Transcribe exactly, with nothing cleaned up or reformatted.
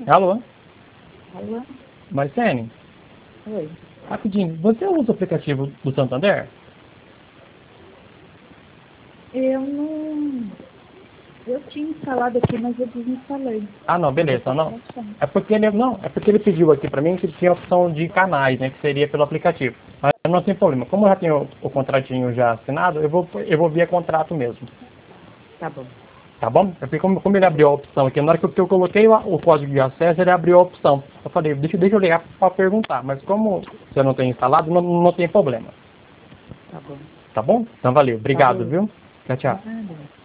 Alô? Alô? Marcene? Oi. Rapidinho, você usa o aplicativo do Santander? Eu não... Eu tinha instalado aqui, mas eu desinstalei. Ah, não, beleza, não. É porque ele, não, é porque ele pediu aqui pra mim que tinha a opção de canais, né, que seria pelo aplicativo. Mas não tem problema. Como eu já tenho o, o contratinho já assinado, eu vou, eu vou via contrato mesmo. Tá bom. Tá bom? É porque como, como ele abriu a opção aqui, na hora que eu, que eu coloquei o, o código de acesso, ele abriu a opção. Eu falei, deixa, deixa eu ligar pra perguntar, mas como você não tem instalado, não, não tem problema. Tá bom. Tá bom? Então valeu. Obrigado, Falou. viu? Tchau, tchau. Nada.